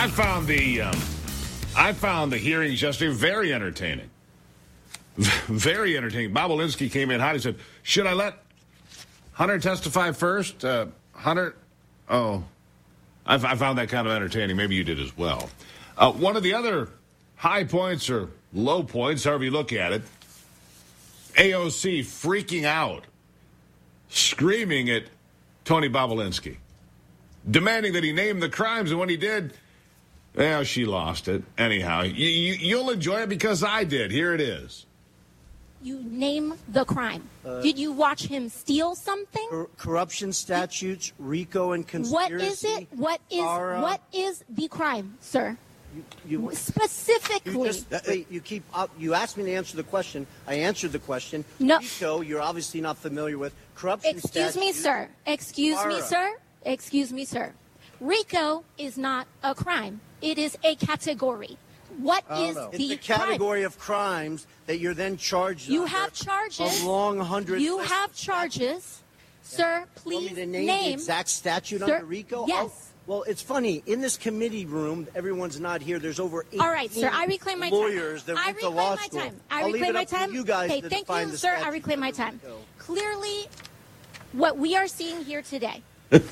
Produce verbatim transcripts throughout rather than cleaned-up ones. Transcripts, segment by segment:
I found the um, I found the hearings yesterday very entertaining. Very entertaining. Bob Alinsky came in hot. He said, should I let Hunter testify first? Uh, Hunter, oh, I, I found that kind of entertaining. Maybe you did as well. Uh, one of the other high points or low points, however you look at it, A O C freaking out, screaming at Tony Bobulinski, demanding that he name the crimes, and when he did, well, she lost it. Anyhow, you, you, you'll enjoy it because I did. Here it is. You name the crime. Uh, Did you watch him steal something? Cor- corruption statutes, RICO, and conspiracy. What is it? What is are, uh, what is the crime, sir? You, you, Specifically. You, just, wait, you keep. Uh, you asked me to answer the question. I answered the question. No. RICO, you're obviously not familiar with. Corruption Excuse statutes. me, sir. Excuse are, me, sir. Excuse me, sir. RICO is not a crime. It is a category. What is know. the It's a category crime? of crimes that you're then charged You under have charges. A long hundred. You have charges. Sir, please Want me to name, name the exact statute sir, under RICO? Yes. Oh, well, it's funny. In this committee room, everyone's not here. There's over eighteen All right, sir. I reclaim my lawyers time. that I went to reclaim law my school. time. I I'll leave reclaim it my up to time. you guys okay, to thank define you, the sir. I statute reclaim my under time. RICO. Clearly, what we are seeing here today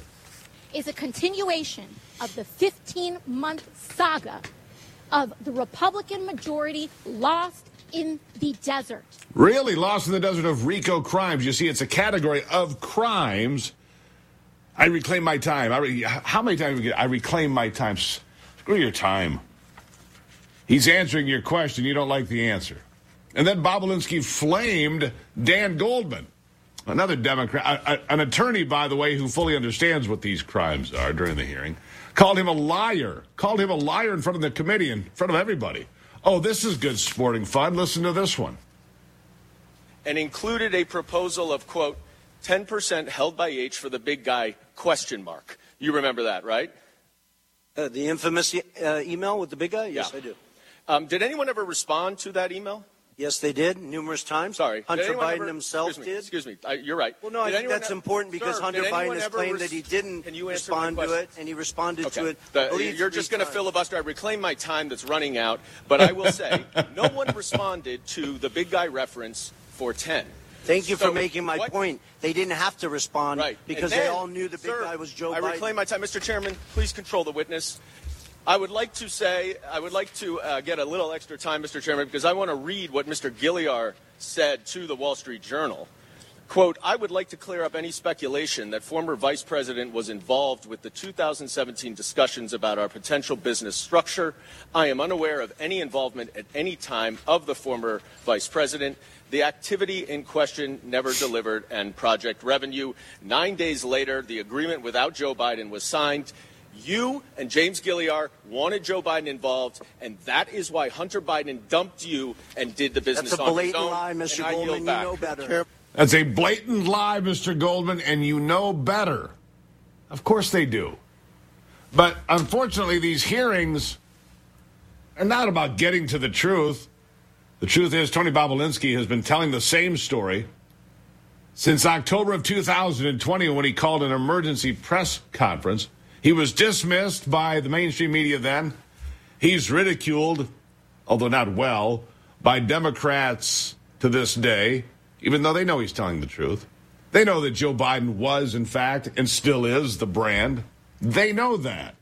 is a continuation of the fifteen-month saga of the Republican majority lost in the desert. Really lost in the desert of RICO crimes. You see, it's a category of crimes. I reclaim my time. I re- How many times I reclaim my time? Screw your time. He's answering your question. You don't like the answer. And then Bobulinski flamed Dan Goldman, another Democrat, a, a, an attorney, by the way, who fully understands what these crimes are during the hearing. Called him a liar. Called him a liar in front of the committee, in front of everybody. Oh, this is good sporting fun. Listen to this one. And included a proposal of, quote, ten percent held by H for the big guy, question mark. You remember that, right? Uh, the infamous e- uh, email with the big guy? Yes, yeah. I do. Um, did anyone ever respond to that email? Yes, they did, numerous times. Sorry. Hunter Biden ever, himself excuse me, did. Excuse me. I, you're right. Well, no, did I think that's e- important because Sir, Hunter Biden has claimed res- that he didn't Can you respond to it, and he responded okay. to it. The, you're just going to filibuster. I reclaim my time that's running out. But I will say, no one responded to the big guy reference for ten. Thank you so for making my what? point. They didn't have to respond right. because then, they all knew the big sir, guy was Joe I Biden. I reclaim my time. Mister Chairman, please control the witness. I would like to say, I would like to uh, get a little extra time, Mister Chairman, because I want to read what Mister Gilliar said to the Wall Street Journal. Quote, I would like to clear up any speculation that former Vice President was involved with the two thousand seventeen discussions about our potential business structure. I am unaware of any involvement at any time of the former Vice President. The activity in question never delivered and project revenue. Nine days later, the agreement without Joe Biden was signed. You and James Gilliar wanted Joe Biden involved, and that is why Hunter Biden dumped you and did the business That's a on his blatant own. lie, Mister And I Goldman. yield You back. know better. That's a blatant lie, Mister Goldman, and you know better. Of course they do. But unfortunately, these hearings are not about getting to the truth. The truth is, Tony Bobulinski has been telling the same story since October of two thousand twenty when he called an emergency press conference. He was dismissed by the mainstream media then. He's ridiculed, although not well, by Democrats to this day, even though they know he's telling the truth. They know that Joe Biden was, in fact, and still is the brand. They know that.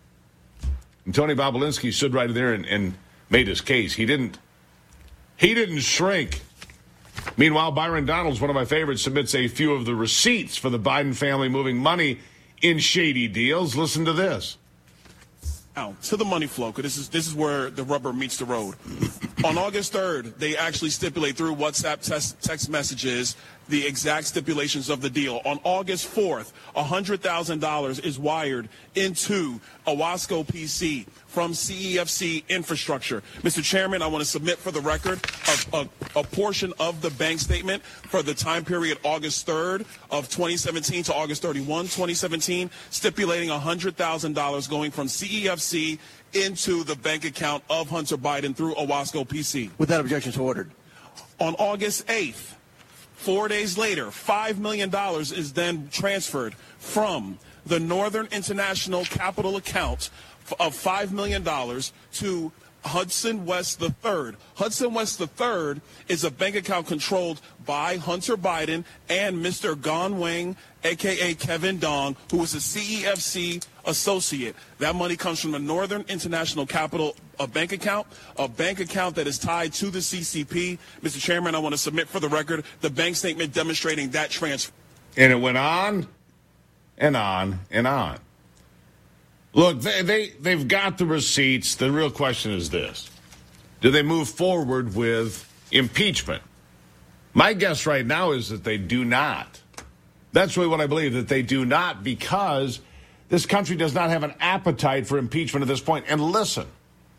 And Tony Bobulinski stood right there and, and made his case. He didn't, he didn't shrink. Meanwhile, Byron Donalds, one of my favorites, submits a few of the receipts for the Biden family moving money in shady deals. Listen to this. Now, to the money flow, because this is, this is where the rubber meets the road. On August third, they actually stipulate through WhatsApp text, text messages the exact stipulations of the deal. On August fourth, one hundred thousand dollars is wired into Owasco P C from C E F C Infrastructure. Mister Chairman, I want to submit for the record a, a, a portion of the bank statement for the time period August third of twenty seventeen to August thirty-first, twenty seventeen, stipulating one hundred thousand dollars going from C E F C into the bank account of Hunter Biden through Owasco P C. With that objection, so ordered. On August eighth, four days later, five million dollars is then transferred from the Northern International Capital account of five million dollars to Hudson West the third. Hudson West the third is a bank account controlled by Hunter Biden and Mister Gong Wang, a k a. Kevin Dong, who is a C E F C associate. That money comes from the Northern International Capital a bank account, a bank account that is tied to the C C P. Mister Chairman, I want to submit for the record the bank statement demonstrating that transfer. And it went on and on and on. Look, they, they, they've got the receipts. The real question is this. Do they move forward with impeachment? My guess right now is that they do not. That's really what I believe, that they do not, because this country does not have an appetite for impeachment at this point. And listen,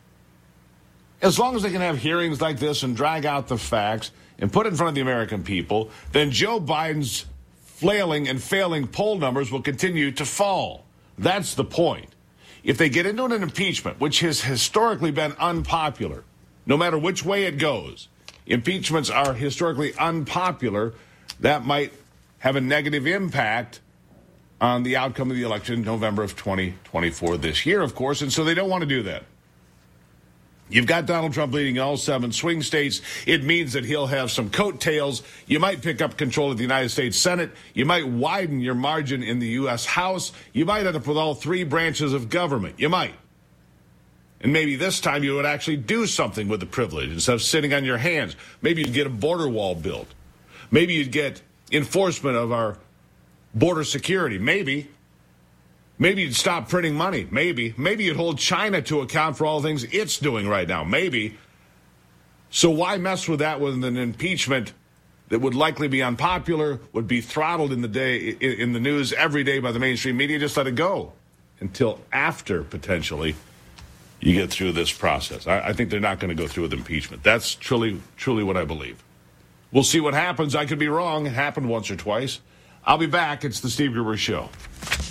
as long as they can have hearings like this and drag out the facts and put it in front of the American people, then Joe Biden's flailing and failing poll numbers will continue to fall. That's the point. If they get into an impeachment, which has historically been unpopular, no matter which way it goes, impeachments are historically unpopular, that might have a negative impact on the outcome of the election in November of twenty twenty-four this year, of course, and so they don't want to do that. You've got Donald Trump leading in all seven swing states. It means that he'll have some coattails. You might pick up control of the United States Senate. You might widen your margin in the U S House. You might end up with all three branches of government. You might. And maybe this time you would actually do something with the privilege instead of sitting on your hands. Maybe you'd get a border wall built. Maybe you'd get enforcement of our border security. Maybe. Maybe you'd stop printing money. Maybe. Maybe you'd hold China to account for all the things it's doing right now. Maybe. So why mess with that with an impeachment that would likely be unpopular, would be throttled in the day in the news every day by the mainstream media? Just let it go until after, potentially, you get through this process. I, I think they're not going to go through with impeachment. That's truly, truly what I believe. We'll see what happens. I could be wrong. It happened once or twice. I'll be back. It's the Steve Gruber Show.